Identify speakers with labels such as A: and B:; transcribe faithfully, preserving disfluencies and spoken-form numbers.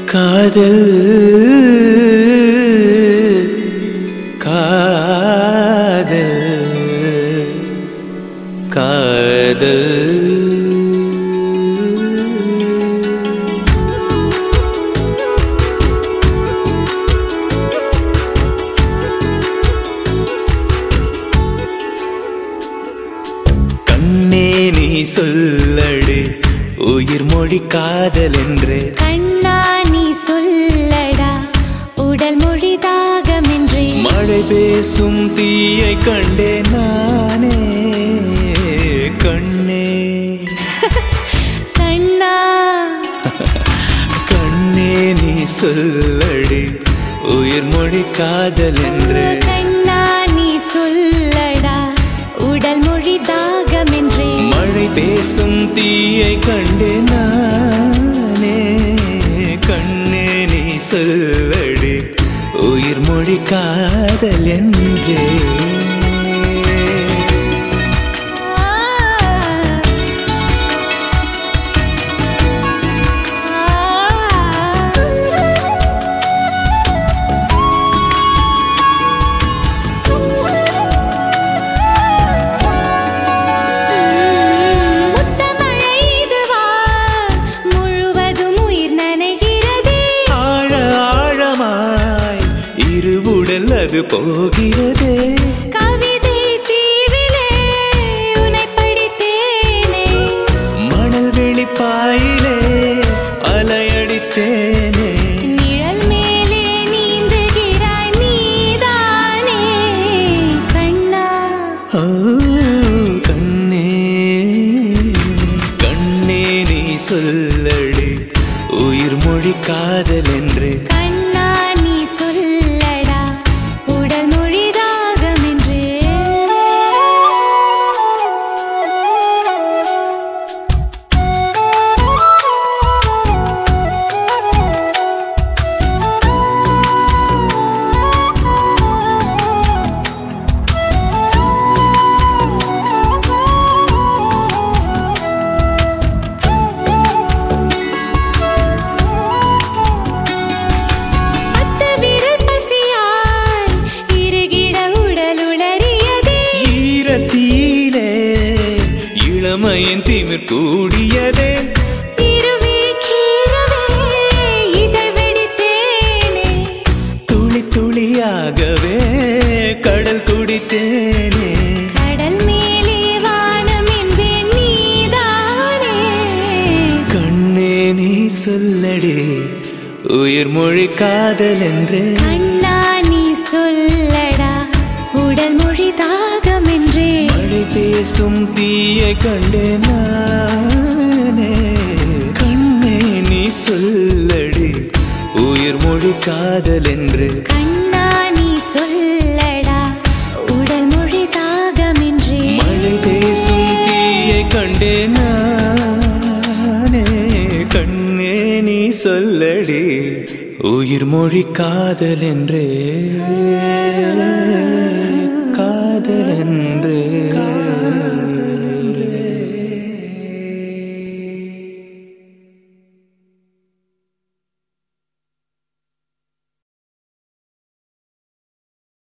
A: காதல் காதல் காதல் கண்ணே நீ சொல்லடி உயிர் மொழி காதல் என்று.
B: கண்ணா நீ சொல்லடா உடல் மொழி தாகம் என்று.
A: மழை பேசும் தீயை கண்டே நானே கண்ணே
B: கண்ணா
A: கண்ணே நீ சொல்லடி உயிர் மொழி காதல் என்று.
B: கண்ணா நீ சொல்லடா உடல் மொழி தாகம் என்று.
A: மழை பேசும் தீயை கண்டே நானே கண்ணே நீ சொல்லடி உயிர் மொழி காதல் என்றே. அது போகிறதே
B: கவிதை தீவிலே உன்னை படித்தேனே.
A: மணல் வெளிப்பாயிலே அலையடித்தேனே.
B: நிழல் மேலே நீந்துகிறாய் நீதானே கண்ணா.
A: ஓ கண்ணே கண்ணே நீ சொல்லடி உயிர் மொழி காதல் என்று.
B: கண்ணா நீ சொல்லடா உடல் மொழி தாகம் என்று.
A: இளமையின் திமிர் கூடியதே
B: இதழ் வெடித்தேனே.
A: துளி துளியாகவே கடல் குடித்தேனே.
B: கடல் மேலே வானம் என்பேன் நீதானே.
A: கண்ணே நீ சொல்லடி உயிர் மொழி காதல் என்று.
B: கண்ணா நீ சொல்லடா உடல் மொழி தாகம் என்றே.
A: மழை பேசும் தீயை கண்டே நானே கண்ணே நீ சொல்லடி உயிர் மொழி காதல் என்று.
B: கண்ணா நீ சொல்லடா உடல் மொழி தாகம் என்றே.
A: மழை பேசும் தீயை கண்டே நானே கண்ணே நீ சொல்லடி உயிர் மொழி காதல் என்றே காதல் என்று.